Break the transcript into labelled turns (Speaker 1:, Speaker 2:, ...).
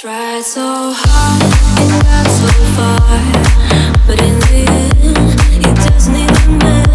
Speaker 1: Tried so hard and got so far, but in the end, it doesn't even matter.